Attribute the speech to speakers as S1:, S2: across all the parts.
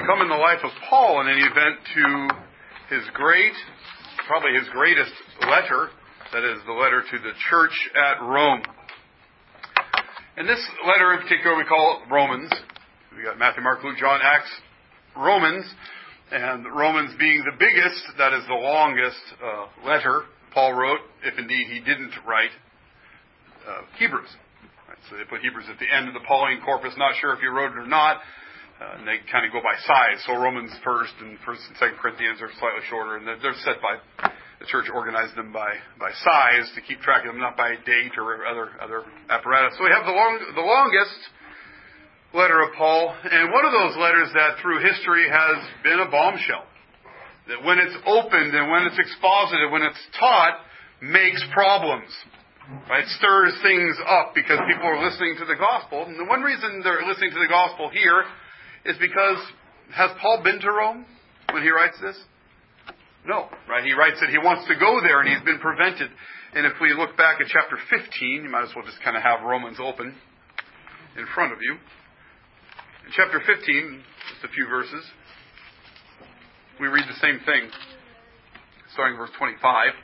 S1: we come in the life of Paul in any event to probably his greatest letter, that is the letter to the church at Rome. And this letter in particular we call Romans. We got Matthew, Mark, Luke, John, Acts, Romans. And Romans being the biggest, that is the longest letter Paul wrote, if indeed he didn't write Hebrews. Right, so they put Hebrews at the end of the Pauline corpus. Not sure if he wrote it or not. And they kind of go by size. So Romans 1st and 2nd Corinthians are slightly shorter. And they're set by, the church organized them by size to keep track of them, not by date or other apparatus. So we have the longest letter of Paul. And one of those letters that through history has been a bombshell. That when it's opened and when it's exposited, when it's taught, makes problems. Right? Stirs things up because people are listening to the gospel. And the one reason they're listening to the gospel here is because, has Paul been to Rome when he writes this? No. Right? He writes that he wants to go there and he's been prevented. And if we look back at chapter 15, you might as well just kind of have Romans open in front of you. In chapter 15, just a few verses, we read the same thing, starting verse 25.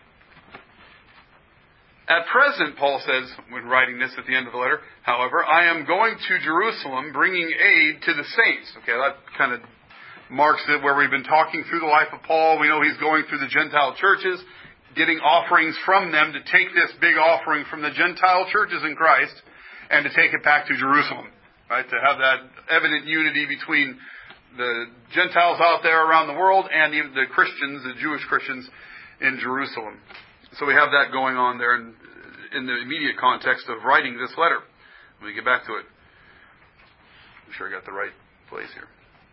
S1: At present, Paul says, when writing this at the end of the letter, however, I am going to Jerusalem bringing aid to the saints. Okay, that kind of marks it where we've been talking through the life of Paul. We know he's going through the Gentile churches, getting offerings from them to take this big offering from the Gentile churches in Christ and to take it back to Jerusalem. Right, to have that evident unity between the Gentiles out there around the world and even the Christians, the Jewish Christians in Jerusalem. So we have that going on there in the immediate context of writing this letter. Let me get back to it. I'm sure I got the right place here.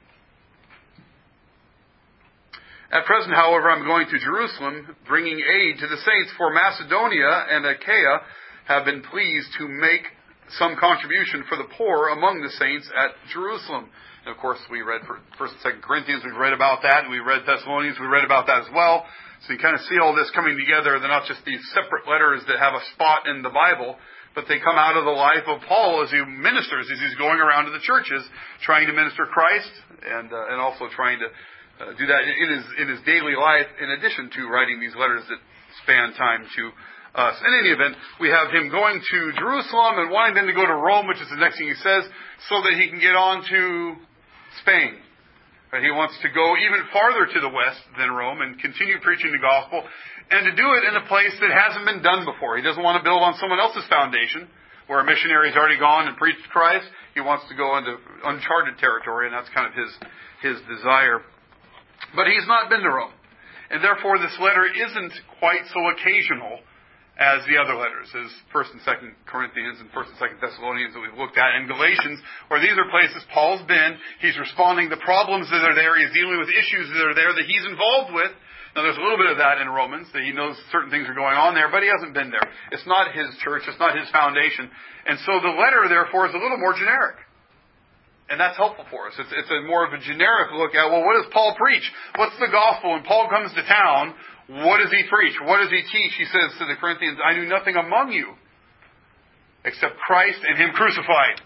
S1: At present, however, I'm going to Jerusalem, bringing aid to the saints, for Macedonia and Achaia have been pleased to make some contribution for the poor among the saints at Jerusalem. And of course, we read 1st and 2nd Corinthians, we've read about that, and we read Thessalonians, we read about that as well. So you kind of see all this coming together. They're not just these separate letters that have a spot in the Bible, but they come out of the life of Paul as he ministers, as he's going around to the churches, trying to minister Christ, and also trying to do that in his daily life, in addition to writing these letters that span time to us. In any event, we have him going to Jerusalem and wanting them to go to Rome, which is the next thing he says, so that he can get on to Spain. He wants to go even farther to the west than Rome and continue preaching the gospel, and to do it in a place that hasn't been done before. He doesn't want to build on someone else's foundation, where a missionary has already gone and preached Christ. He wants to go into uncharted territory, and that's kind of his desire. But he's not been to Rome. And therefore this letter isn't quite so occasional as the other letters, as 1st and 2nd Corinthians and 1st and 2nd Thessalonians that we've looked at, and Galatians, where these are places Paul's been. He's responding to problems that are there. He's dealing with issues that are there that he's involved with. Now there's a little bit of that in Romans, that he knows certain things are going on there, but he hasn't been there. It's not his church. It's not his foundation. And so the letter, therefore, is a little more generic. And that's helpful for us. It's a more of a generic look at, well, what does Paul preach? What's the gospel? When Paul comes to town, what does he preach? What does he teach? He says to the Corinthians, I knew nothing among you except Christ and Him crucified.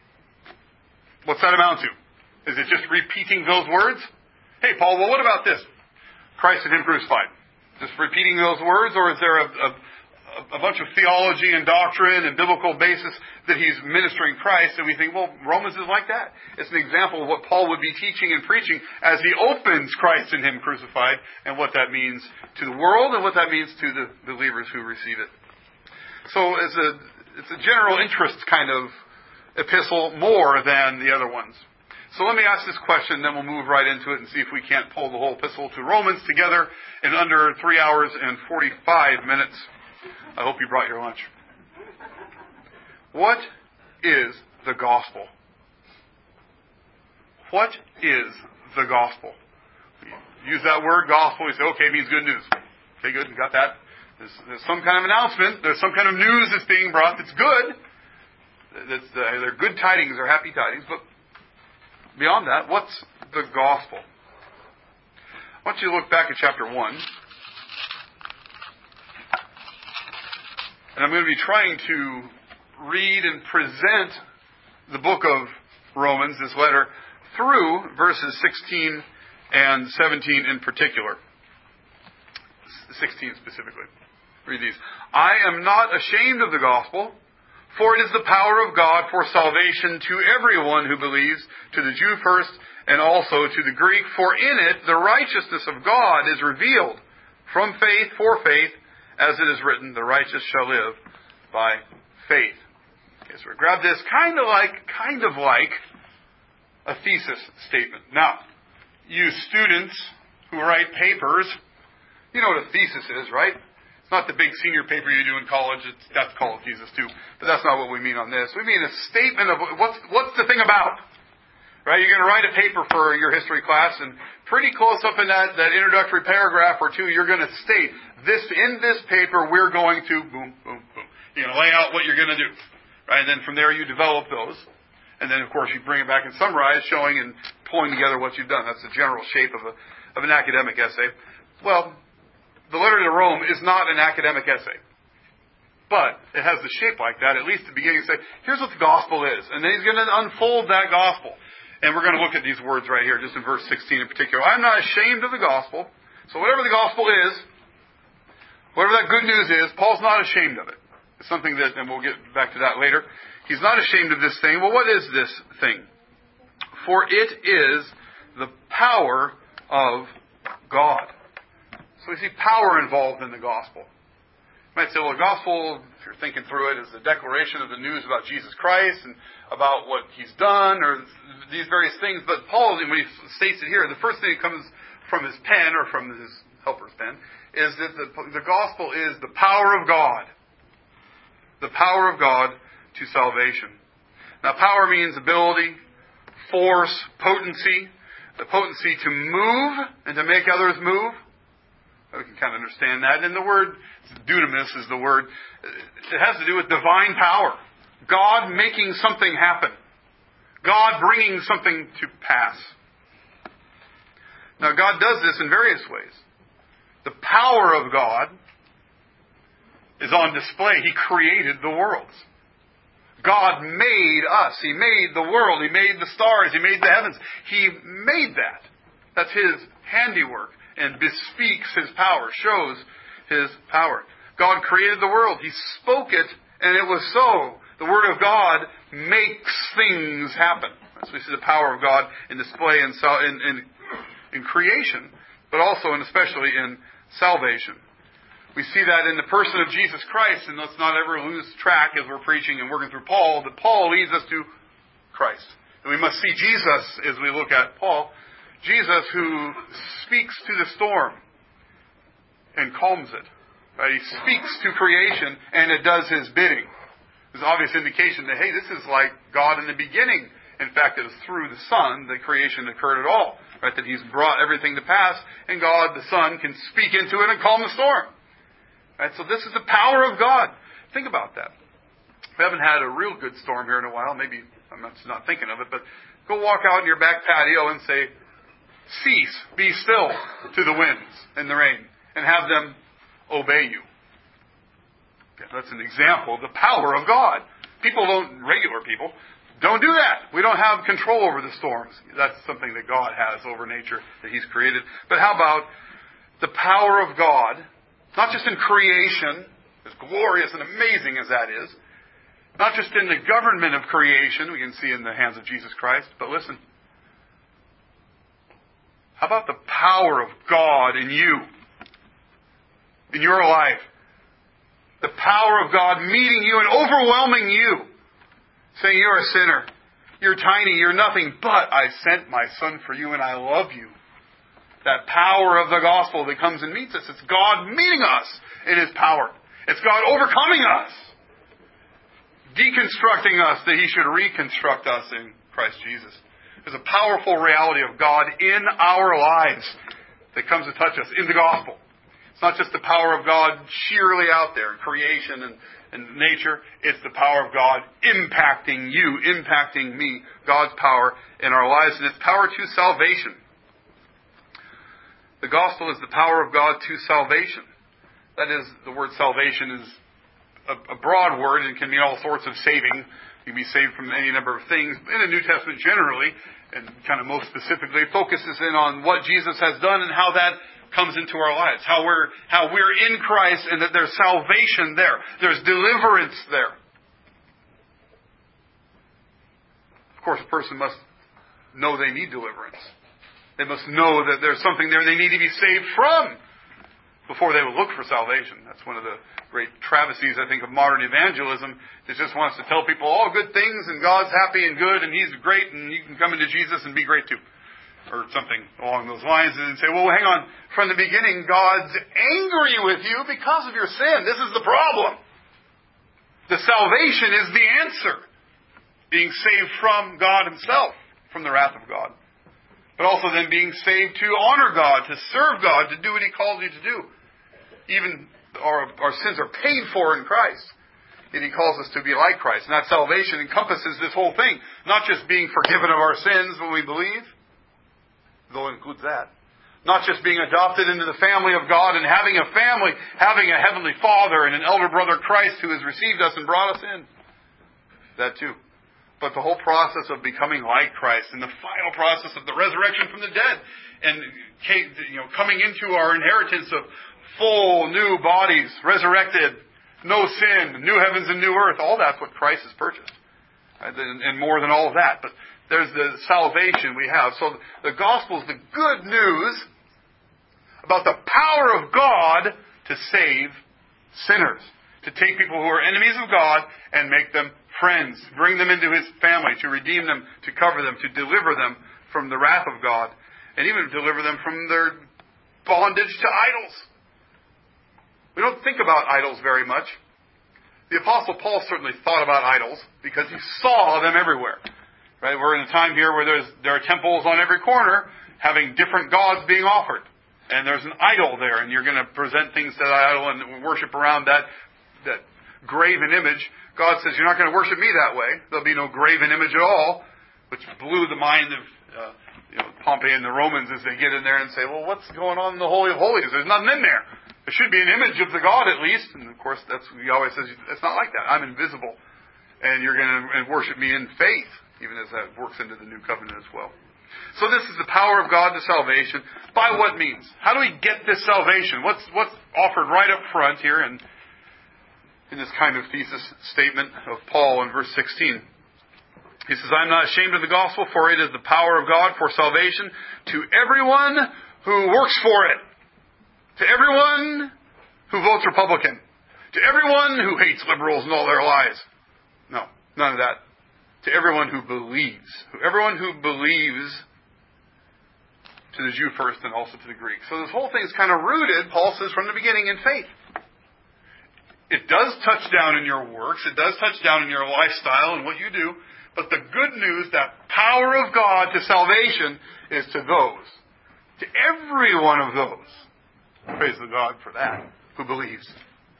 S1: What's that amount to? Is it just repeating those words? Hey, Paul, well, what about this? Christ and Him crucified. Just repeating those words? Or is there a bunch of theology and doctrine and biblical basis that he's ministering Christ, and we think, well, Romans is like that. It's an example of what Paul would be teaching and preaching as he opens Christ and Him crucified, and what that means to the world and what that means to the believers who receive it. So it's a general interest kind of epistle more than the other ones. So let me ask this question, then we'll move right into it and see if we can't pull the whole epistle to Romans together in under 3 hours and 45 minutes. I hope you brought your lunch. What is the gospel? What is the gospel? We use that word, gospel, we say, okay, it means good news. Okay, good, you got that? There's some kind of announcement, there's some kind of news that's being brought that's good. They're good tidings or happy tidings, but beyond that, what's the gospel? I want you to look back at chapter 1. And I'm going to be trying to read and present the book of Romans, this letter, through verses 16 and 17 in particular. 16 specifically. Read these. I am not ashamed of the gospel, for it is the power of God for salvation to everyone who believes, to the Jew first, and also to the Greek. For in it the righteousness of God is revealed from faith for faith, as it is written, the righteous shall live by faith. Okay, so we grab this kind of like a thesis statement. Now, you students who write papers, you know what a thesis is, right? It's not the big senior paper you do in college. That's called a thesis too. But that's not what we mean on this. We mean a statement of what's the thing about. Right? You're going to write a paper for your history class, and pretty close up in that introductory paragraph or two, you're going to state, in this paper, we're going to boom, boom, boom. You're going to lay out what you're going to do. Right? And then from there, you develop those. And then, of course, you bring it back and summarize, showing and pulling together what you've done. That's the general shape of an academic essay. Well, the letter to Rome is not an academic essay. But it has the shape like that, at least at the beginning, say, here's what the gospel is. And then he's going to unfold that gospel. And we're going to look at these words right here, just in verse 16 in particular. I'm not ashamed of the gospel. So whatever the gospel is, whatever that good news is, Paul's not ashamed of it. It's something that, and we'll get back to that later. He's not ashamed of this thing. Well, what is this thing? For it is the power of God. So we see power involved in the gospel. You might say, well, the gospel, if you're thinking through it, is the declaration of the news about Jesus Christ and about what he's done, or these various things. But Paul, when he states it here, the first thing that comes from his pen, or from his helper's pen, is that the gospel is the power of God. The power of God to salvation. Now, power means ability, force, potency. The potency to move and to make others move. We can kind of understand that. And the word dunamis is the word. It has to do with divine power. God making something happen. God bringing something to pass. Now, God does this in various ways. The power of God is on display. He created the worlds. God made us. He made the world. He made the stars. He made the heavens. He made that. That's His handiwork, and bespeaks His power, shows His power. God created the world. He spoke it, and it was so. The Word of God makes things happen. So we see the power of God in display in creation, but also and especially in salvation. We see that in the person of Jesus Christ, and let's not ever lose track as we're preaching and working through Paul, that Paul leads us to Christ. And we must see Jesus as we look at Paul. Jesus who speaks to the storm and calms it. Right? He speaks to creation and it does His bidding. There's an obvious indication that, hey, this is like God in the beginning. In fact, it was through the Son that creation occurred at all. Right? That He's brought everything to pass, and God, the Son, can speak into it and calm the storm. Right? So this is the power of God. Think about that. We haven't had a real good storm here in a while. Maybe I'm just not thinking of it, but go walk out in your back patio and say, cease, be still to the winds and the rain, and have them obey you. Okay, that's an example of the power of God. Regular people, don't do that. We don't have control over the storms. That's something that God has over nature that He's created. But how about the power of God, not just in creation, as glorious and amazing as that is, not just in the government of creation, we can see in the hands of Jesus Christ, but listen, how about the power of God in you, in your life? The power of God meeting you and overwhelming you, saying you're a sinner, you're tiny, you're nothing, but I sent my Son for you and I love you. That power of the gospel that comes and meets us. It's God meeting us in His power. It's God overcoming us, deconstructing us that He should reconstruct us in Christ Jesus. There's a powerful reality of God in our lives that comes to touch us in the gospel. It's not just the power of God sheerly out there in creation and nature. It's the power of God impacting you, impacting me. God's power in our lives, and its power to salvation. The gospel is the power of God to salvation. That is, the word salvation is a broad word and can mean all sorts of saving. You can be saved from any number of things. In the New Testament generally, and kind of most specifically focuses in on what Jesus has done and how that comes into our lives. How we're in Christ and that there's salvation there. There's deliverance there. Of course, a person must know they need deliverance. They must know that there's something there they need to be saved from before they will look for salvation. That's one of the great travesties, I think, of modern evangelism. It just wants to tell people all good things and God's happy and good and He's great and you can come into Jesus and be great too. Or something along those lines, and say, well, hang on. From the beginning, God's angry with you because of your sin. This is the problem. The salvation is the answer. Being saved from God Himself, from the wrath of God. But also then being saved to honor God, to serve God, to do what He calls you to do. Even our sins are paid for in Christ. And He calls us to be like Christ. And that salvation encompasses this whole thing. Not just being forgiven of our sins when we believe, though it includes that. Not just being adopted into the family of God and having a family, having a heavenly Father and an elder brother Christ who has received us and brought us in. That too. But the whole process of becoming like Christ and the final process of the resurrection from the dead and coming into our inheritance of full new bodies, resurrected, no sin, new heavens and new earth. All that's what Christ has purchased. And more than all of that. But there's the salvation we have. So the gospel is the good news about the power of God to save sinners. To take people who are enemies of God and make them friends. Bring them into His family. To redeem them. To cover them. To deliver them from the wrath of God. And even deliver them from their bondage to idols. We don't think about idols very much. The Apostle Paul certainly thought about idols because he saw them everywhere. Right? We're in a time here where there are temples on every corner having different gods being offered. And there's an idol there, and you're going to present things to that idol and worship around that graven image. God says, you're not going to worship me that way. There'll be no graven image at all, which blew the mind of Pompey and the Romans as they get in there and say, well, what's going on in the Holy of Holies? There's nothing in there. There should be an image of the God at least. And of course, Yahweh says, it's not like that. I'm invisible. And you're going to worship me in faith. Even as that works into the new covenant as well. So this is the power of God to salvation. By what means? How do we get this salvation? What's offered right up front here in this kind of thesis statement of Paul in verse 16? He says, I'm not ashamed of the gospel, for it is the power of God for salvation to everyone who works for it. To everyone who votes Republican. To everyone who hates liberals and all their lies. No, none of that. To everyone who believes. Everyone who believes, to the Jew first and also to the Greek. So this whole thing is kind of rooted, Paul says, from the beginning in faith. It does touch down in your works. It does touch down in your lifestyle and what you do. But the good news, that power of God to salvation, is to those. To every one of those. Praise the God for that. Who believes.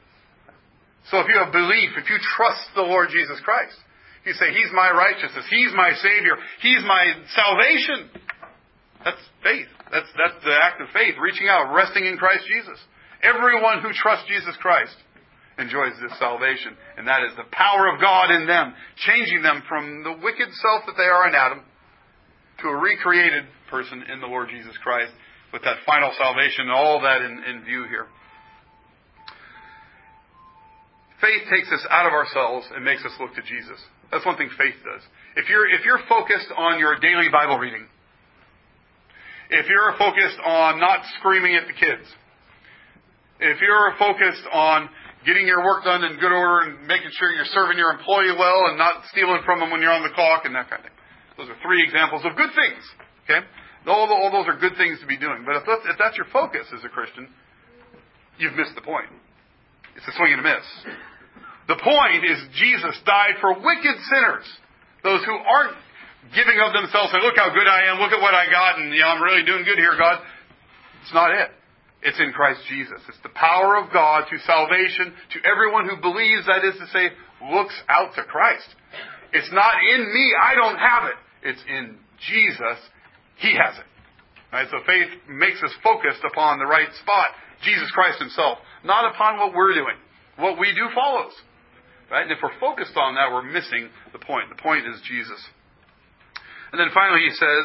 S1: So if you have belief, if you trust the Lord Jesus Christ, you say, He's my righteousness. He's my Savior. He's my salvation. That's faith. That's the act of faith. Reaching out, resting in Christ Jesus. Everyone who trusts Jesus Christ enjoys this salvation. And that is the power of God in them. Changing them from the wicked self that they are in Adam to a recreated person in the Lord Jesus Christ. With that final salvation and all that in view here. Faith takes us out of ourselves and makes us look to Jesus. That's one thing faith does. If you're focused on your daily Bible reading, if you're focused on not screaming at the kids, if you're focused on getting your work done in good order and making sure you're serving your employee well and not stealing from them when you're on the clock and that kind of thing. Those are 3 examples of good things. Okay? All those are good things to be doing. But if that's your focus as a Christian, you've missed the point. It's a swing and a miss. The point is Jesus died for wicked sinners. Those who aren't giving of themselves, saying, look how good I am, look at what I got, and I'm really doing good here, God. It's not it. It's in Christ Jesus. It's the power of God to salvation to everyone who believes, that is to say, looks out to Christ. It's not in me, I don't have it. It's in Jesus, He has it. Right? So faith makes us focused upon the right spot, Jesus Christ Himself, not upon what we're doing. What we do follows. Right? And if we're focused on that, we're missing the point. The point is Jesus. And then finally he says,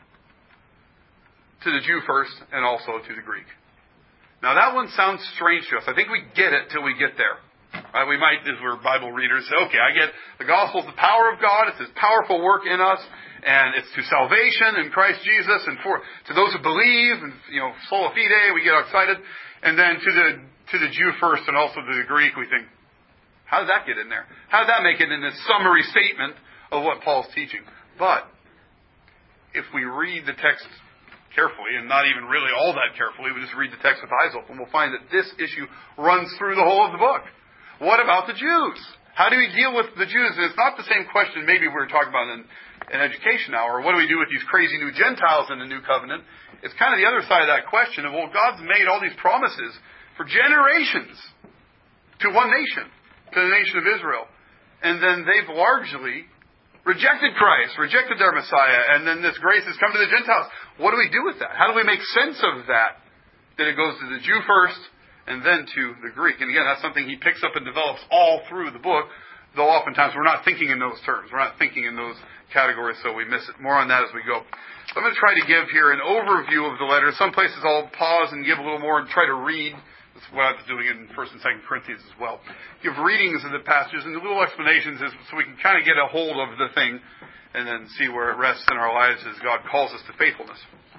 S1: to the Jew first and also to the Greek. Now that one sounds strange to us. I think we get it till we get there. We might, as we're Bible readers, say, okay, I get the gospel is the power of God. It's His powerful work in us, and it's to salvation in Christ Jesus, and to those who believe, and sola fide, we get excited. And then to the Jew first, and also to the Greek, we think, how did that get in there? How did that make it in this summary statement of what Paul's teaching? But if we read the text carefully, and not even really all that carefully, we just read the text with eyes open, we'll find that this issue runs through the whole of the book. What about the Jews? How do we deal with the Jews? And it's not the same question maybe we were talking about in education hour. What do we do with these crazy new Gentiles in the new covenant? It's kind of the other side of that question of, well, God's made all these promises for generations to one nation, to the nation of Israel. And then they've largely rejected Christ, rejected their Messiah, and then this grace has come to the Gentiles. What do we do with that? How do we make sense of that? That it goes to the Jew first, and then to the Greek. And again, that's something he picks up and develops all through the book, though oftentimes we're not thinking in those terms. We're not thinking in those categories, so we miss it. More on that as we go. So I'm going to try to give here an overview of the letter. Some places I'll pause and give a little more and try to read. That's what I was doing in 1st and 2nd Corinthians as well. Give readings of the passages and little explanations so we can kind of get a hold of the thing and then see where it rests in our lives as God calls us to faithfulness.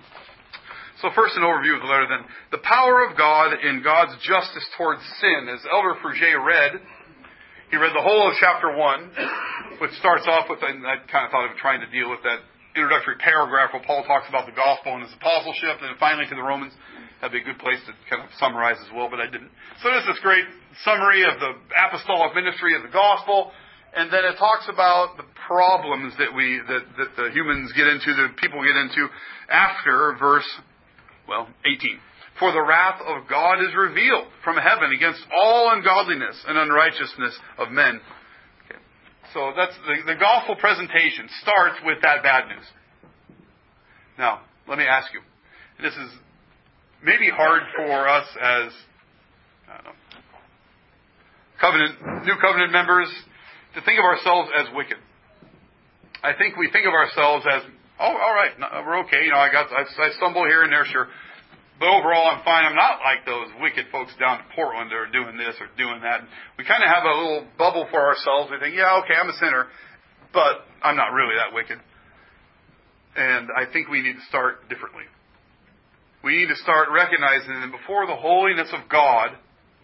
S1: So first, an overview of the letter then. The power of God in God's justice towards sin. As Elder Frugier read, he read the whole of chapter 1, which starts off with, and I kind of thought of trying to deal with that introductory paragraph where Paul talks about the gospel and his apostleship, and then finally to the Romans. That'd be a good place to kind of summarize as well, but I didn't. So there's this great summary of the apostolic ministry of the gospel, and then it talks about the problems that the humans get into, the people get into after verse 18. For the wrath of God is revealed from heaven against all ungodliness and unrighteousness of men. Okay. So that's the gospel presentation starts with that bad news. Now, let me ask you. This is maybe hard for us as new covenant members to think of ourselves as wicked. I think we think of ourselves as, oh, all right, we're okay. I stumble here and there, sure. But overall, I'm fine. I'm not like those wicked folks down in Portland that are doing this or doing that. We kind of have a little bubble for ourselves. We think, yeah, okay, I'm a sinner, but I'm not really that wicked. And I think we need to start differently. We need to start recognizing that before the holiness of God,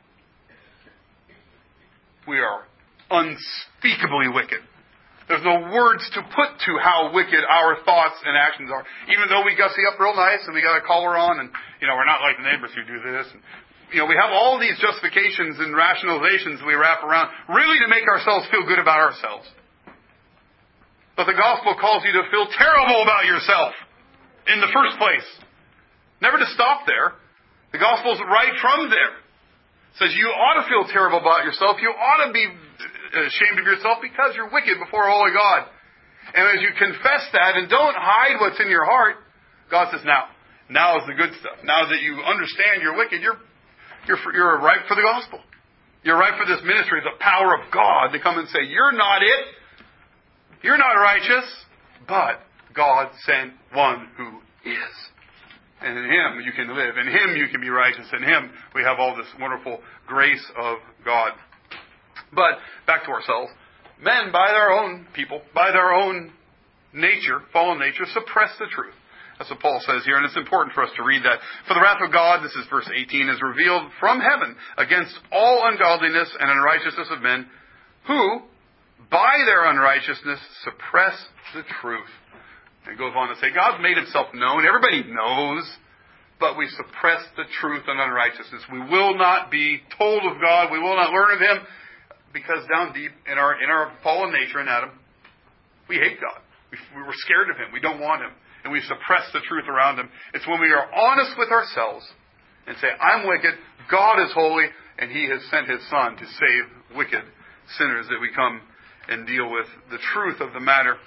S1: we are unspeakably wicked. There's no words to put to how wicked our thoughts and actions are. Even though we gussy up real nice and we got a collar on and, we're not like the neighbors who do this. And, we have all these justifications and rationalizations we wrap around really to make ourselves feel good about ourselves. But the gospel calls you to feel terrible about yourself in the first place. Never to stop there. The gospel's right from there. It says you ought to feel terrible about yourself. You ought to be ashamed of yourself because you're wicked before a holy God. And as you confess that and don't hide what's in your heart, God says, now is the good stuff. Now that you understand you're wicked, you're ripe for the gospel. You're ripe for this ministry, the power of God to come and say, you're not it. You're not righteous, but God sent one who is. And in Him you can live. In Him you can be righteous. In Him we have all this wonderful grace of God. But, back to ourselves, men, by their own nature, fallen nature, suppress the truth. That's what Paul says here, and it's important for us to read that. For the wrath of God, this is verse 18, is revealed from heaven against all ungodliness and unrighteousness of men, who, by their unrighteousness, suppress the truth. And it goes on to say, God's made Himself known. Everybody knows, but we suppress the truth and unrighteousness. We will not be told of God. We will not learn of Him. Because down deep in our fallen nature in Adam, we hate God. We were scared of Him. We don't want Him. And we suppress the truth around Him. It's when we are honest with ourselves and say, I'm wicked, God is holy, and He has sent His Son to save wicked sinners that we come and deal with the truth of the matter.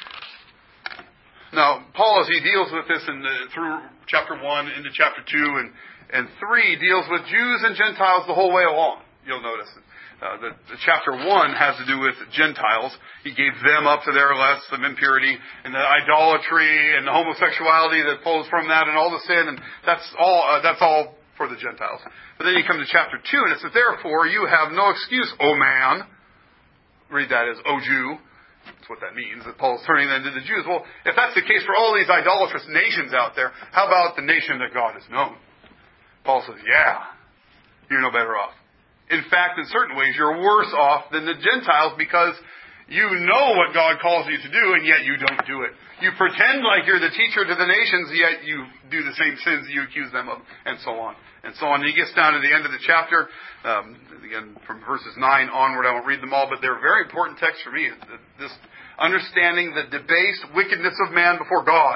S1: Now, Paul, as he deals with this through chapter 1 into chapter 2 and 3, deals with Jews and Gentiles the whole way along. You'll notice. The chapter 1 has to do with Gentiles. He gave them up to their lusts of impurity and the idolatry and the homosexuality that flows from that and all the sin, and that's all for the Gentiles. But then you come to chapter 2 and it says, therefore you have no excuse, O man. Read that as O Jew. That's what that means, that Paul's turning them to the Jews. Well, if that's the case for all these idolatrous nations out there, how about the nation that God has known? Paul says, yeah, you're no better off. In fact, in certain ways, you're worse off than the Gentiles because you know what God calls you to do, and yet you don't do it. You pretend like you're the teacher to the nations, yet you do the same sins you accuse them of, and so on. And so on. And he gets down to the end of the chapter, again, from verses 9 onward. I won't read them all, but they're very important texts for me. This understanding the debased wickedness of man before God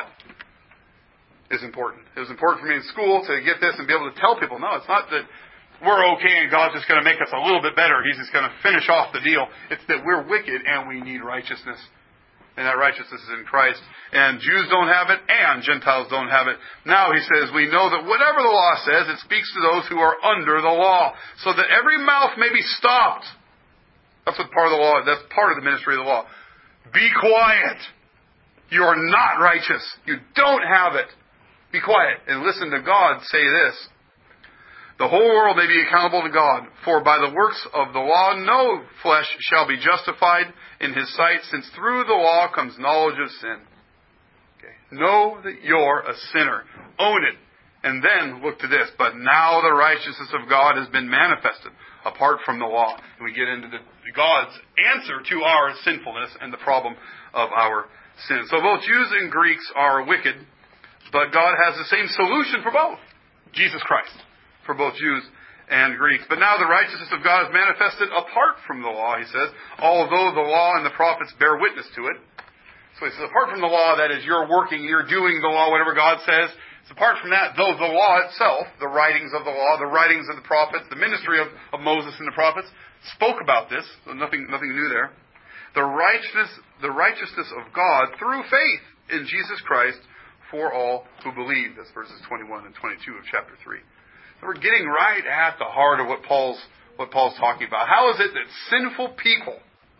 S1: is important. It was important for me in school to get this and be able to tell people, no, it's not that we're okay and God's just going to make us a little bit better. He's just going to finish off the deal. It's that we're wicked and we need righteousness. And that righteousness is in Christ. And Jews don't have it and Gentiles don't have it. Now he says, we know that whatever the law says, it speaks to those who are under the law, so that every mouth may be stopped. That's what part of the law, that's part of the ministry of the law. Be quiet. You are not righteous. You don't have it. Be quiet and listen to God say this. The whole world may be accountable to God, for by the works of the law no flesh shall be justified in his sight, since through the law comes knowledge of sin. Okay. Know that you're a sinner. Own it. And then look to this. But now the righteousness of God has been manifested apart from the law. And we get into God's answer to our sinfulness and the problem of our sin. So both Jews and Greeks are wicked, but God has the same solution for both. Jesus Christ. For both Jews and Greeks. But now the righteousness of God is manifested apart from the law, he says, although the law and the prophets bear witness to it. So he says, apart from the law, that is, you're working, you're doing the law, whatever God says. It's apart from that, though the law itself, the writings of the law, the writings of the prophets, the ministry of Moses and the prophets, spoke about this. So nothing new there. The righteousness of God through faith in Jesus Christ for all who believe. That's verses 21 and 22 of chapter 3. We're getting right at the heart of what Paul's talking about. How is it that sinful people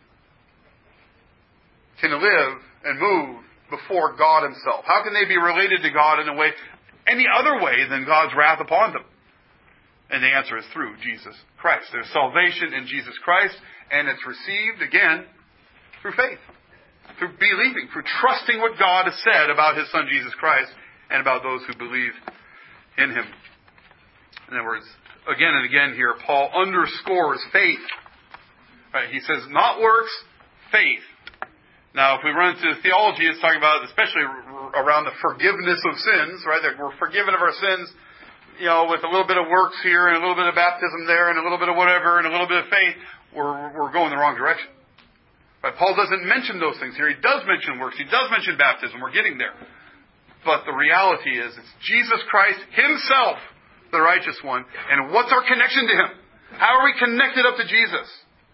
S1: can live and move before God himself? How can they be related to God in a way, any other way than God's wrath upon them? And the answer is through Jesus Christ. There's salvation in Jesus Christ, and it's received, again, through faith. Through believing, through trusting what God has said about his Son Jesus Christ and about those who believe in him. In other words, again and again here, Paul underscores faith. Right? He says, not works, faith. Now, if we run into theology, it's talking about, especially around the forgiveness of sins, right? That we're forgiven of our sins, with a little bit of works here and a little bit of baptism there and a little bit of whatever and a little bit of faith, we're going the wrong direction. Right? Paul doesn't mention those things here. He does mention works. He does mention baptism. We're getting there. But the reality is, it's Jesus Christ himself, the righteous one. And what's our connection to him? How are we connected up to Jesus?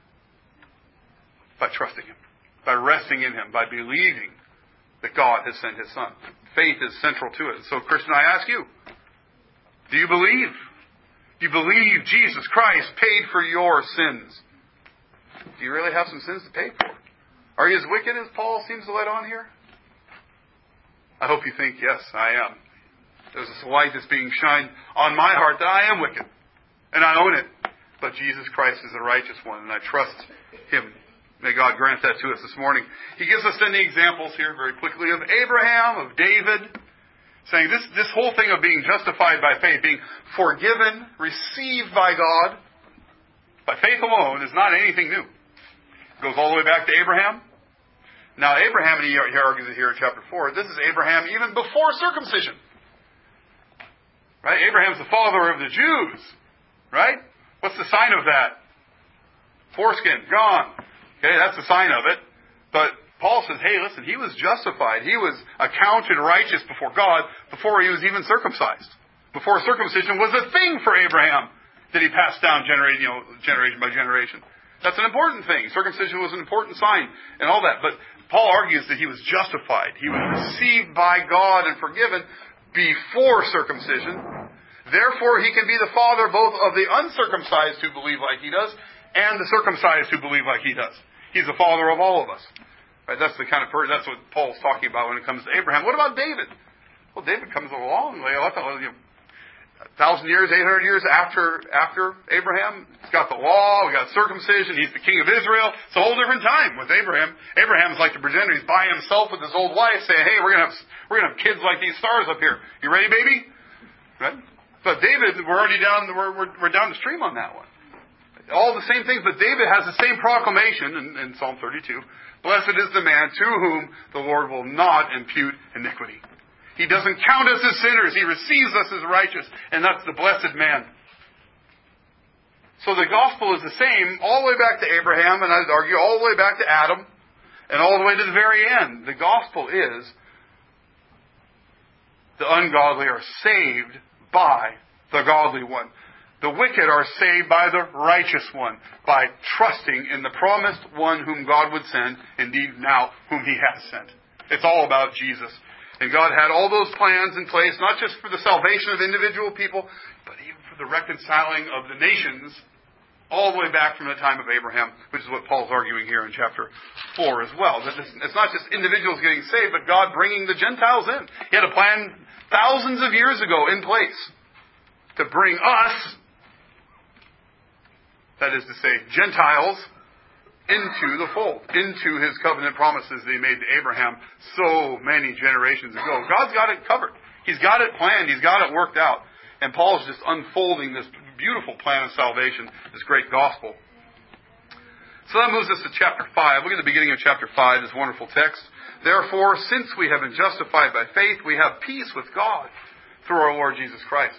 S1: By trusting him. By resting in him. By believing that God has sent his Son. Faith is central to it. So, Christian, I ask you, do you believe? Do you believe Jesus Christ paid for your sins? Do you really have some sins to pay for? Are you as wicked as Paul seems to let on here? I hope you think, yes, I am. There's this light that's being shined on my heart that I am wicked. And I own it. But Jesus Christ is the righteous one, and I trust him. May God grant that to us this morning. He gives us then the examples here very quickly of Abraham, of David, saying this whole thing of being justified by faith, being forgiven, received by God, by faith alone, is not anything new. It goes all the way back to Abraham. Now Abraham, and he argues it here in chapter 4, this is Abraham even before circumcision. Right? Abraham's the father of the Jews. Right? What's the sign of that? Foreskin, gone. Okay, that's the sign of it. But Paul says, hey, listen, he was justified. He was accounted righteous before God before he was even circumcised. Before circumcision was a thing for Abraham that he passed down generation by generation. That's an important thing. Circumcision was an important sign and all that. But Paul argues that he was justified. He was received by God and forgiven before circumcision. Therefore, he can be the father both of the uncircumcised who believe like he does and the circumcised who believe like he does. He's the father of all of us. Right? That's the kind of person, that's what Paul's talking about when it comes to Abraham. What about David? Well, David comes along, 1,000 years, 800 years after Abraham. He's got the law, we got circumcision, he's the king of Israel. It's a whole different time with Abraham. Abraham's like the pretender. He's by himself with his old wife saying, hey, we're gonna have kids like these stars up here. You ready, baby? Right? But David, we're already down the stream on that one. All the same things, but David has the same proclamation in Psalm 32. Blessed is the man to whom the Lord will not impute iniquity. He doesn't count us as sinners. He receives us as righteous. And that's the blessed man. So the gospel is the same all the way back to Abraham, and I'd argue all the way back to Adam, and all the way to the very end. The gospel is the ungodly are saved by the godly one. The wicked are saved by the righteous one, by trusting in the promised one whom God would send, indeed now whom he has sent. It's all about Jesus. And God had all those plans in place, not just for the salvation of individual people, but even for the reconciling of the nations, all the way back from the time of Abraham, which is what Paul's arguing here in chapter 4 as well. That it's not just individuals getting saved, but God bringing the Gentiles in. He had a plan thousands of years ago in place to bring us, that is to say, Gentiles, into the fold, into his covenant promises that he made to Abraham so many generations ago. God's got it covered. He's got it planned. He's got it worked out. And Paul's just unfolding this beautiful plan of salvation, this great gospel. So that moves us to chapter 5. Look at the beginning of chapter 5, this wonderful text. Therefore, since we have been justified by faith, we have peace with God through our Lord Jesus Christ.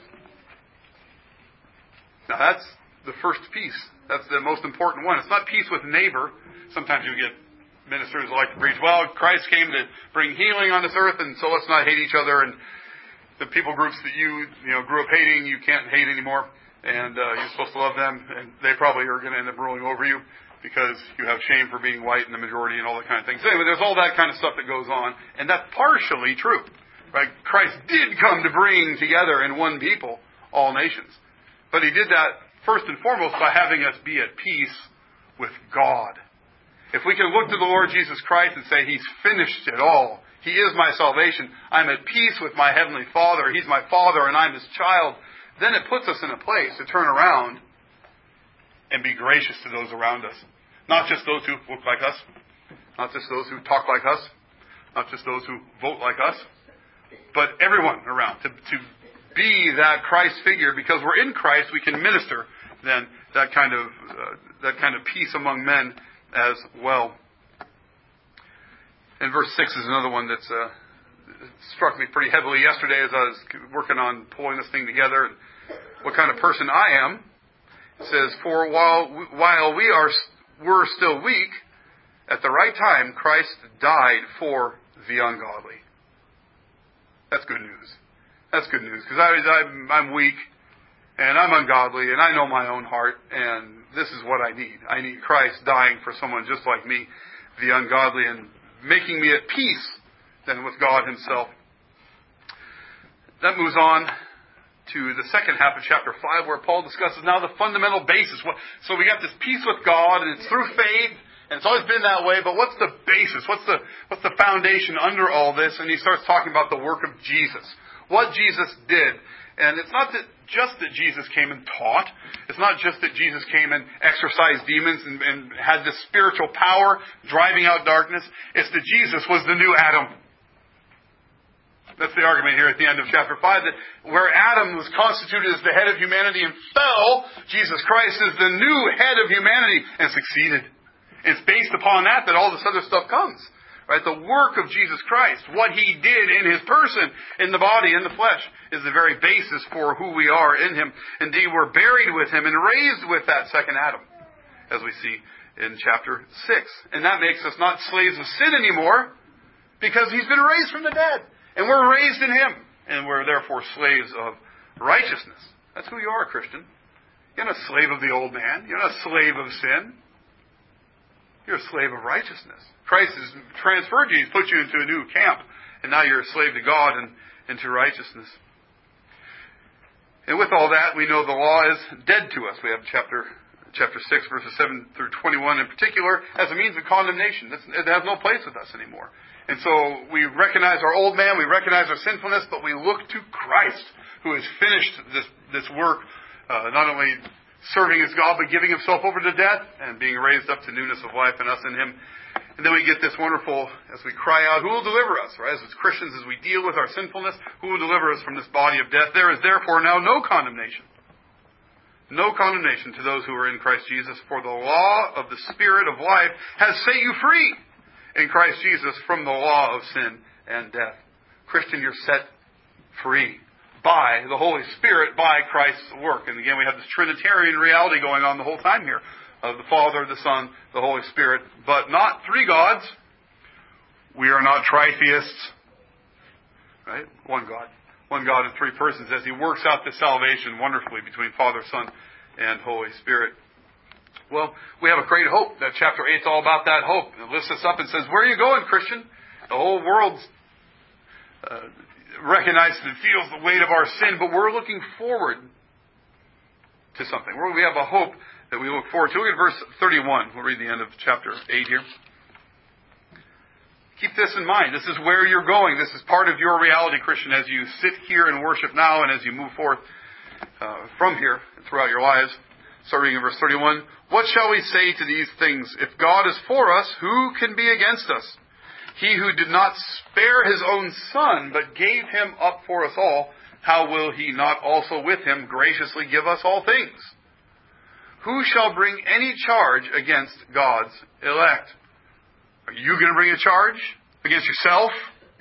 S1: Now that's the first peace. That's the most important one. It's not peace with neighbor. Sometimes you get ministers who like to preach, well, Christ came to bring healing on this earth, and so let's not hate each other. And the people groups that you grew up hating, you can't hate anymore. And you're supposed to love them. And they probably are going to end up ruling over you because you have shame for being white in the majority and all that kind of thing. So anyway, there's all that kind of stuff that goes on. And that's partially true. Right? Christ did come to bring together in one people all nations. But he did that first and foremost by having us be at peace with God. If we can look to the Lord Jesus Christ and say, he's finished it all. He is my salvation. I'm at peace with my heavenly Father. He's my Father and I'm his child. Then it puts us in a place to turn around and be gracious to those around us. Not just those who look like us. Not just those who talk like us. Not just those who vote like us. But everyone around. To be that Christ figure, because we're in Christ, we can minister then that kind of peace among men as well. And verse 6 is another one that's struck me pretty heavily yesterday as I was working on pulling this thing together. What kind of person I am. It says, for while we're still weak, at the right time Christ died for the ungodly. That's good news. That's good news, because I'm weak, and I'm ungodly, and I know my own heart, and this is what I need. I need Christ dying for someone just like me, the ungodly, and making me at peace then with God himself. That moves on to the second half of chapter 5, where Paul discusses now the fundamental basis. So we got this peace with God, and it's through faith, and it's always been that way, but what's the basis? What's the foundation under all this? And he starts talking about the work of Jesus. What Jesus did. And it's not just that Jesus came and taught. It's not just that Jesus came and exorcised demons and had this spiritual power driving out darkness. It's that Jesus was the new Adam. That's the argument here at the end of chapter 5, that where Adam was constituted as the head of humanity and fell, Jesus Christ is the new head of humanity and succeeded. It's based upon that all this other stuff comes. Right? The work of Jesus Christ, what he did in his person, in the body, in the flesh, is the very basis for who we are in him. Indeed, we're buried with him and raised with that second Adam, as we see in chapter 6. And that makes us not slaves of sin anymore, because he's been raised from the dead. And we're raised in him. And we're therefore slaves of righteousness. That's who you are, Christian. You're not a slave of the old man. You're not a slave of sin. You're a slave of righteousness. Christ has transferred you. He's put you into a new camp. And now you're a slave to God and to righteousness. And with all that, we know the law is dead to us. We have chapter chapter 6, verses 7 through 21 in particular, as a means of condemnation. It has no place with us anymore. And so we recognize our old man, we recognize our sinfulness, but we look to Christ, who has finished this work, not only serving as God, but giving himself over to death and being raised up to newness of life in us in him. And then we get this wonderful, as we cry out, who will deliver us? Right? As Christians, as we deal with our sinfulness, who will deliver us from this body of death? There is therefore now no condemnation. No condemnation to those who are in Christ Jesus, for the law of the Spirit of life has set you free in Christ Jesus from the law of sin and death. Christian, you're set free by the Holy Spirit, by Christ's work. And again, we have this Trinitarian reality going on the whole time here, of the Father, the Son, the Holy Spirit, but not three gods. We are not tritheists. Right? One God. One God in three persons, as he works out the salvation wonderfully between Father, Son, and Holy Spirit. Well, we have a great hope. That chapter 8 is all about that hope. It lifts us up and says, where are you going, Christian? The whole world recognizes and feels the weight of our sin, but we're looking forward to something. We have a hope that we look forward to. Look at verse 31. We'll read the end of chapter 8 here. Keep this in mind. This is where you're going. This is part of your reality, Christian, as you sit here and worship now and as you move forth from here throughout your lives. Start reading in verse 31. What shall we say to these things? If God is for us, who can be against us? He who did not spare his own Son, but gave him up for us all, how will he not also with him graciously give us all things? Who shall bring any charge against God's elect? Are you going to bring a charge against yourself?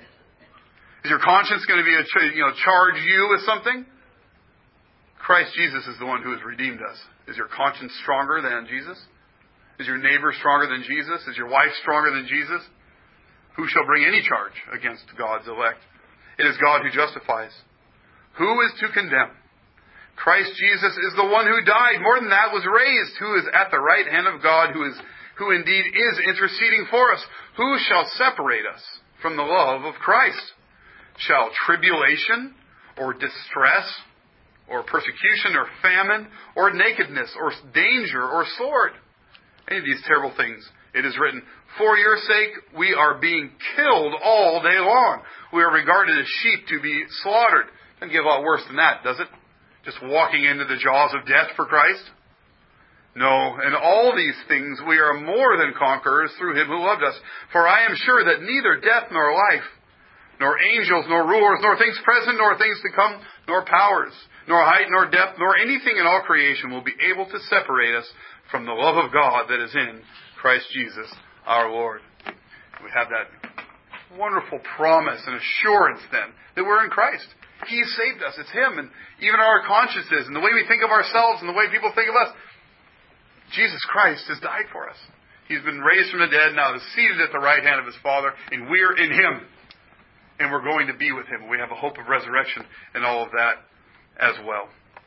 S1: Is your conscience going to be charge you with something? Christ Jesus is the one who has redeemed us. Is your conscience stronger than Jesus? Is your neighbor stronger than Jesus? Is your wife stronger than Jesus? Who shall bring any charge against God's elect? It is God who justifies. Who is to condemn? Christ Jesus is the one who died. More than that, was raised, who is at the right hand of God, who indeed is interceding for us. Who shall separate us from the love of Christ? Shall tribulation, or distress, or persecution, or famine, or nakedness, or danger, or sword? Any of these terrible things. It is written, for your sake we are being killed all day long. We are regarded as sheep to be slaughtered. Doesn't get a lot worse than that, does it? Just walking into the jaws of death for Christ? No, in all these things we are more than conquerors through him who loved us. For I am sure that neither death nor life, nor angels, nor rulers, nor things present, nor things to come, nor powers, nor height, nor depth, nor anything in all creation will be able to separate us from the love of God that is in Christ Jesus our Lord. We have that wonderful promise and assurance then that we're in Christ. He saved us. It's him. And even our consciences and the way we think of ourselves and the way people think of us, Jesus Christ has died for us. He's been raised from the dead, now is seated at the right hand of his Father, and we're in him. And we're going to be with him. We have a hope of resurrection and all of that as well.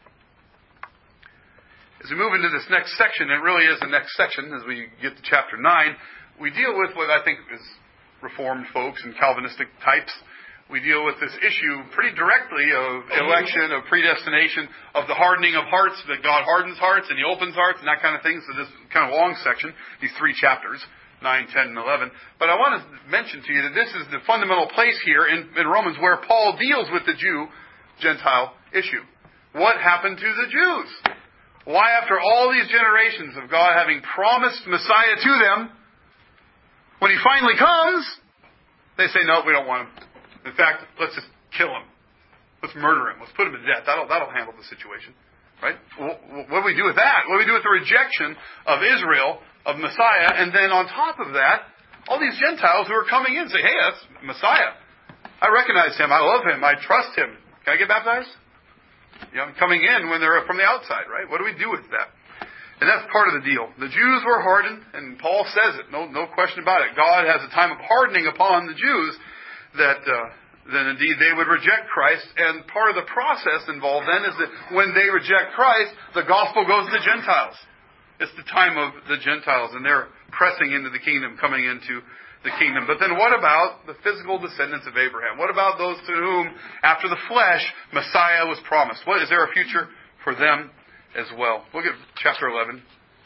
S1: As we move into this next section, it really is the next section, as we get to chapter 9, we deal with what I think is Reformed folks and Calvinistic types. We deal with this issue pretty directly of election, of predestination, of the hardening of hearts, that God hardens hearts and he opens hearts and that kind of thing. So this kind of long section, these 3 chapters, 9, 10, and 11. But I want to mention to you that this is the fundamental place here in Romans where Paul deals with the Jew-Gentile issue. What happened to the Jews? Why, after all these generations of God having promised Messiah to them, when he finally comes, they say, no, we don't want him. In fact, let's just kill him. Let's murder him. Let's put him to death. That'll handle the situation. Right? What do we do with that? What do we do with the rejection of Israel, of Messiah, and then on top of that, all these Gentiles who are coming in say, hey, that's Messiah. I recognize him. I love him. I trust him. Can I get baptized? Coming in when they're from the outside, right? What do we do with that? And that's part of the deal. The Jews were hardened, and Paul says it, no question about it. God has a time of hardening upon the Jews that then indeed they would reject Christ. And part of the process involved then is that when they reject Christ, the gospel goes to the Gentiles. It's the time of the Gentiles, and they're pressing into the kingdom, coming into the kingdom. But then what about the physical descendants of Abraham? What about those to whom, after the flesh, Messiah was promised? Is there a future for them as well? Look at chapter 11,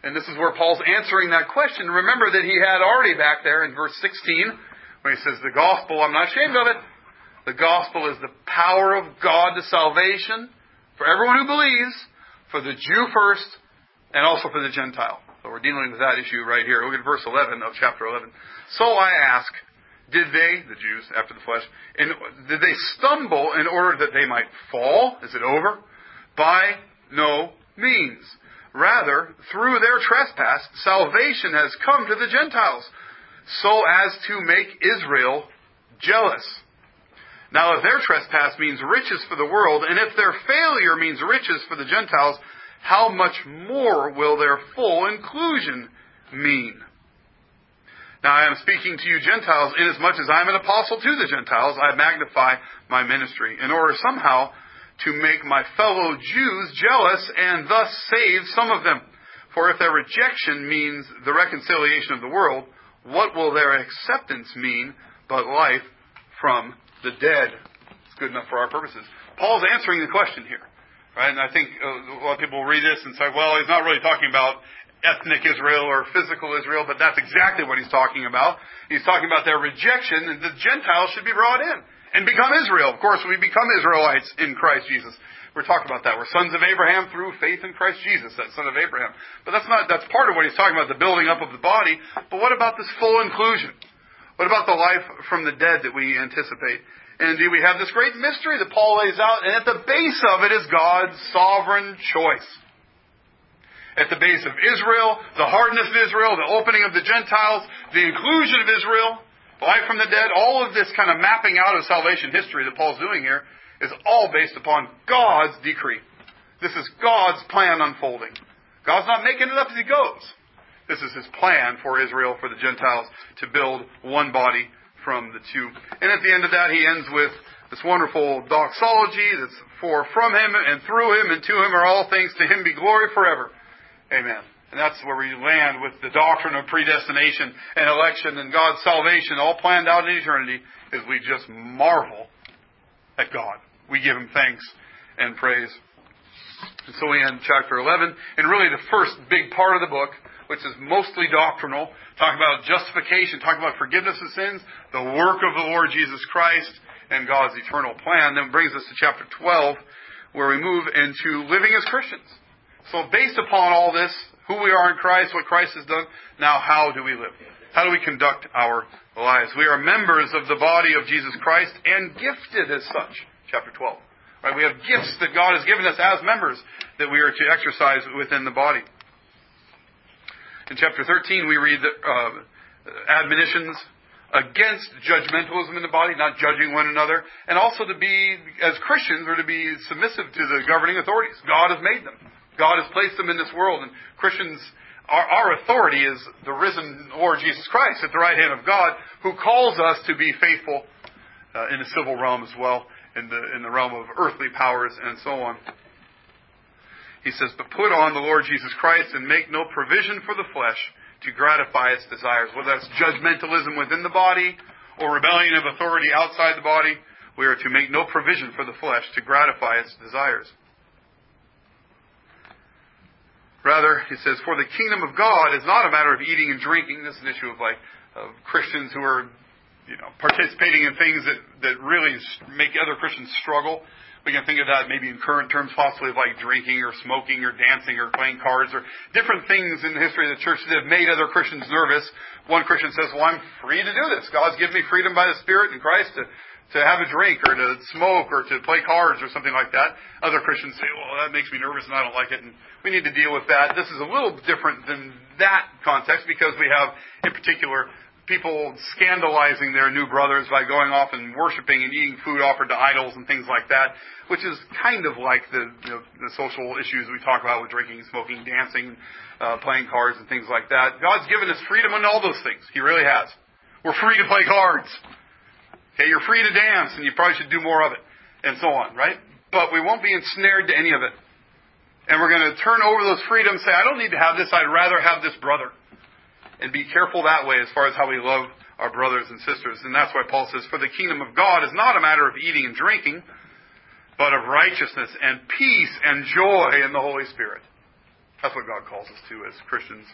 S1: And this is where Paul's answering that question. Remember that he had already back there in verse 16, where he says, the gospel, I'm not ashamed of it. The gospel is the power of God to salvation for everyone who believes, for the Jew first, and also for the Gentile. So we're dealing with that issue right here. Look at verse 11 of chapter 11. So I ask, did they, the Jews, after the flesh, did they stumble in order that they might fall? Is it over? By no means. Rather, through their trespass, salvation has come to the Gentiles, so as to make Israel jealous. Now, if their trespass means riches for the world, and if their failure means riches for the Gentiles, how much more will their full inclusion mean? Now, I am speaking to you Gentiles, inasmuch as I am an apostle to the Gentiles, I magnify my ministry, in order somehow to make my fellow Jews jealous and thus save some of them. For if their rejection means the reconciliation of the world, what will their acceptance mean but life from the dead? It's good enough for our purposes. Paul's answering the question here. Right? And I think a lot of people read this and say, well, he's not really talking about ethnic Israel or physical Israel, but that's exactly what he's talking about. He's talking about their rejection, and the Gentiles should be brought in and become Israel. Of course, we become Israelites in Christ Jesus. We're talking about that. We're sons of Abraham through faith in Christ Jesus, that son of Abraham. But that's part of what he's talking about, the building up of the body. But what about this full inclusion? What about the life from the dead that we anticipate? And indeed, we have this great mystery that Paul lays out, and at the base of it is God's sovereign choice. At the base of Israel, the hardness of Israel, the opening of the Gentiles, the inclusion of Israel, life from the dead, all of this kind of mapping out of salvation history that Paul's doing here is all based upon God's decree. This is God's plan unfolding. God's not making it up as he goes. This is his plan for Israel, for the Gentiles, to build one body from the two. And at the end of that, he ends with this wonderful doxology that's for from him and through him and to him are all things. To him be glory forever. Amen. And that's where we land with the doctrine of predestination and election and God's salvation all planned out in eternity as we just marvel at God. We give him thanks and praise. And so we end chapter 11. And really the first big part of the book, which is mostly doctrinal, talking about justification, talking about forgiveness of sins, the work of the Lord Jesus Christ, and God's eternal plan. Then brings us to chapter 12, where we move into living as Christians. So based upon all this, who we are in Christ, what Christ has done, now how do we live? How do we conduct our lives? We are members of the body of Jesus Christ and gifted as such. Chapter 12. Right? We have gifts that God has given us as members that we are to exercise within the body. In chapter 13, we read the admonitions against judgmentalism in the body, not judging one another, and also to be, as Christians, or to be submissive to the governing authorities. God has made them. God has placed them in this world, and Christians, our authority is the risen Lord Jesus Christ at the right hand of God, who calls us to be faithful in the civil realm as well, in the realm of earthly powers and so on. He says, but put on the Lord Jesus Christ and make no provision for the flesh to gratify its desires. Whether that's judgmentalism within the body or rebellion of authority outside the body, we are to make no provision for the flesh to gratify its desires. Rather, he says, for the kingdom of God is not a matter of eating and drinking. This is an issue of Christians who are, participating in things that really make other Christians struggle. We can think of that maybe in current terms, possibly like drinking or smoking or dancing or playing cards or different things in the history of the church that have made other Christians nervous. One Christian says, well, I'm free to do this. God's given me freedom by the Spirit in Christ to have a drink or to smoke or to play cards or something like that. Other Christians say, well, that makes me nervous and I don't like it, and we need to deal with that. This is a little different than that context because we have, in particular, people scandalizing their new brothers by going off and worshiping and eating food offered to idols and things like that, which is kind of like the social issues we talk about with drinking, smoking, dancing, playing cards and things like that. God's given us freedom in all those things. He really has. We're free to play cards. Okay, you're free to dance, and you probably should do more of it, and so on, right? But we won't be ensnared to any of it. And we're going to turn over those freedoms and say, I don't need to have this, I'd rather have this brother. And be careful that way as far as how we love our brothers and sisters. And that's why Paul says, for the kingdom of God is not a matter of eating and drinking, but of righteousness and peace and joy in the Holy Spirit. That's what God calls us to as Christians.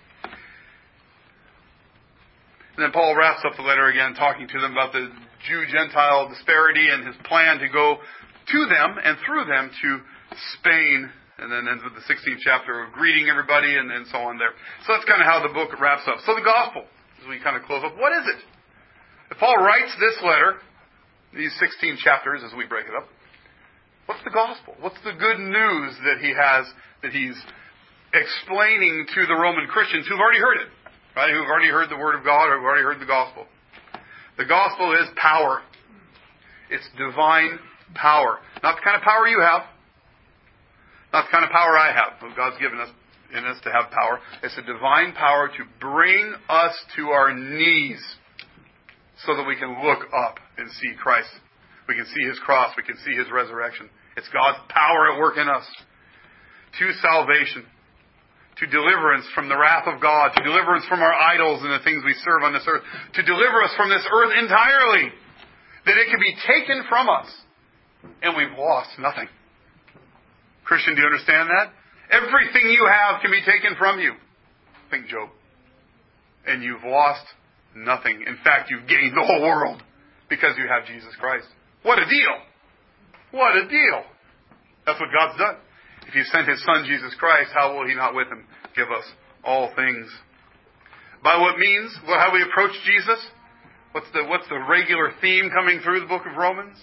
S1: And then Paul wraps up the letter again, talking to them about the Jew-Gentile disparity and his plan to go to them and through them to Spain. And then ends with the 16th chapter of greeting everybody and so on there. So that's kind of how the book wraps up. So the gospel, as we kind of close up, what is it? If Paul writes this letter, these 16 chapters as we break it up, what's the gospel? What's the good news that he has, that he's explaining to the Roman Christians who've already heard it? Right? Who've already heard the Word of God or who've already heard the gospel. The gospel is power. It's divine power. Not the kind of power you have. Not the kind of power I have. But God's given us in us to have power. It's a divine power to bring us to our knees so that we can look up and see Christ. We can see His cross. We can see His resurrection. It's God's power at work in us. To salvation. To deliverance from the wrath of God. To deliverance from our idols and the things we serve on this earth. To deliver us from this earth entirely. That it can be taken from us. And we've lost nothing. Christian, do you understand that? Everything you have can be taken from you. Think Job. And you've lost nothing. In fact, you've gained the whole world. Because you have Jesus Christ. What a deal! What a deal! That's what God's done. If He sent His Son, Jesus Christ, how will He not with Him give us all things? By what means? Well, how we approach Jesus? What's the regular theme coming through the book of Romans?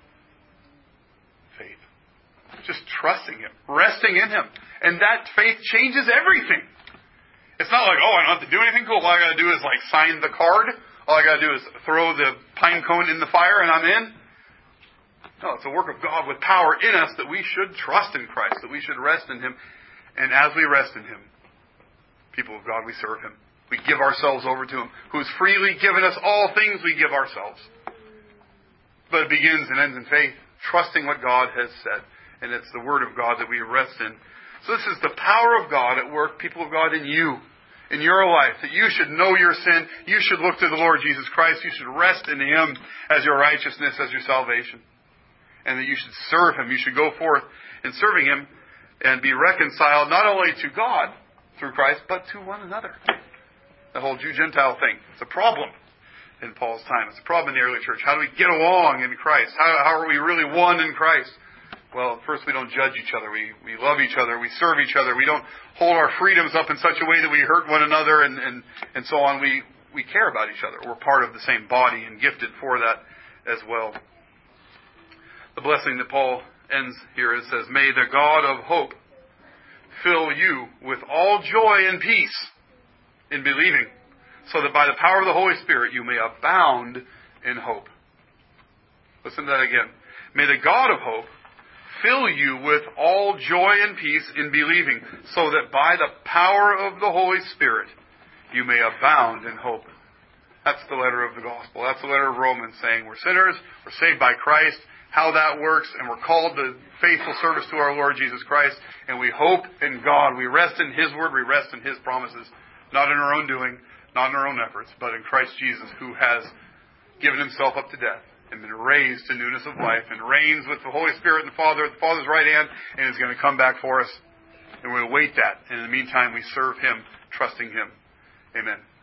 S1: Faith. Just trusting Him. Resting in Him. And that faith changes everything. It's not like, I don't have to do anything cool. All I got to do is sign the card. All I got to do is throw the pine cone in the fire and I'm in. No, it's a work of God with power in us that we should trust in Christ, that we should rest in Him. And as we rest in Him, people of God, we serve Him. We give ourselves over to Him. Who's freely given us all things, we give ourselves. But it begins and ends in faith, trusting what God has said. And it's the Word of God that we rest in. So this is the power of God at work, people of God, in you, in your life. That you should know your sin. You should look to the Lord Jesus Christ. You should rest in Him as your righteousness, as your salvation. And that you should serve Him. You should go forth in serving Him and be reconciled not only to God through Christ, but to one another. The whole Jew-Gentile thing. It's a problem in Paul's time. It's a problem in the early church. How do we get along in Christ? How are we really one in Christ? Well, first we don't judge each other. We love each other. We serve each other. We don't hold our freedoms up in such a way that we hurt one another and so on. We care about each other. We're part of the same body and gifted for that as well. The blessing that Paul ends here, it says, "May the God of hope fill you with all joy and peace in believing, so that by the power of the Holy Spirit you may abound in hope." Listen to that again. May the God of hope fill you with all joy and peace in believing, so that by the power of the Holy Spirit you may abound in hope. That's the letter of the gospel. That's the letter of Romans, saying we're sinners, we're saved by Christ, how that works, and we're called to faithful service to our Lord Jesus Christ, and we hope in God. We rest in His Word, we rest in His promises, not in our own doing, not in our own efforts, but in Christ Jesus, who has given Himself up to death and been raised to newness of life and reigns with the Holy Spirit and the Father at the Father's right hand, and is going to come back for us. And we await that. And in the meantime, we serve Him, trusting Him. Amen.